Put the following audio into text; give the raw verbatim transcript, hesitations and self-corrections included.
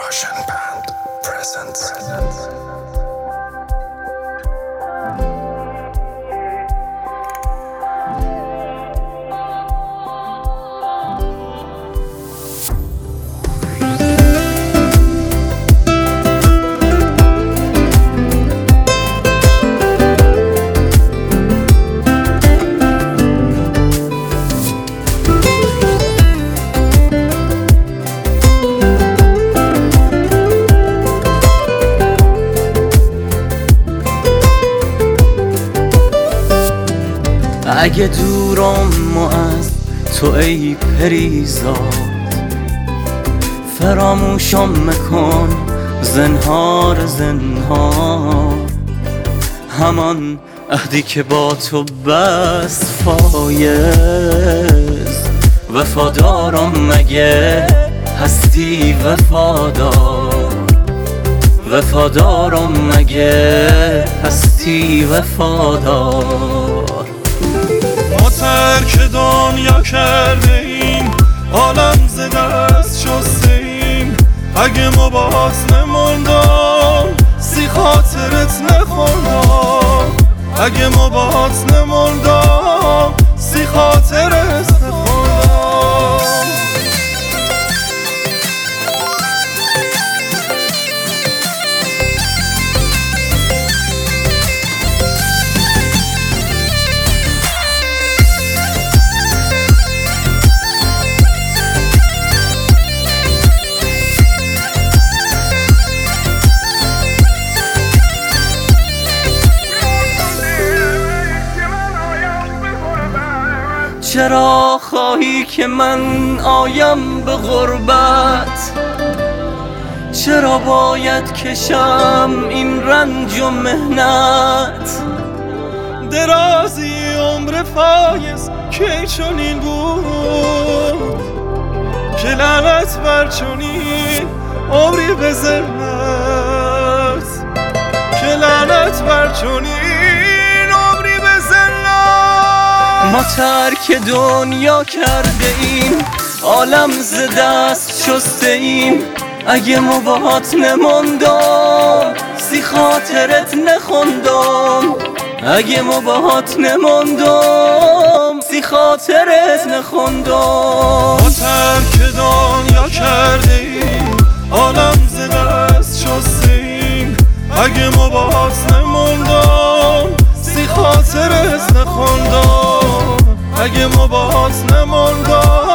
Percussion Band presents. presents. اگه دورم از تو ای پریزاد، فراموشم مکن زنهار زنهار. همان عهدی که با تو بست فایز، وفادارم مگه هستی وفادار؟ وفادارم مگه هستی وفادار؟ ما ترک دنیا کرده ایم، عالم ز دست شسته ایم. اگه ما باز نموندم سی خاطرت نخوندم. اگه ما باز نموندم سی خاطرت نخوندم. چرا خواهی که من آیم به غربت؟ چرا باید کشم این رنج و مهنت؟ درازی عمر فایز که چنین بود، که لعنت بر چنین عمری به ذلت، که لعنت بر چنین عمری به ذلت. ما ترک دنیا کرده ایم، عالم ز دست شسته ایم. اگه ما باهات نموندم سی خاطرت نخوندم. اگه ما باهات نموندم سی خاطرت نخوندم. ما ترک دنیا کرده ایم، عالم ز دست شسته ایم. اگه ما باهات نموندم سی خاطرت نخوندم. اگه ما باهات نموندم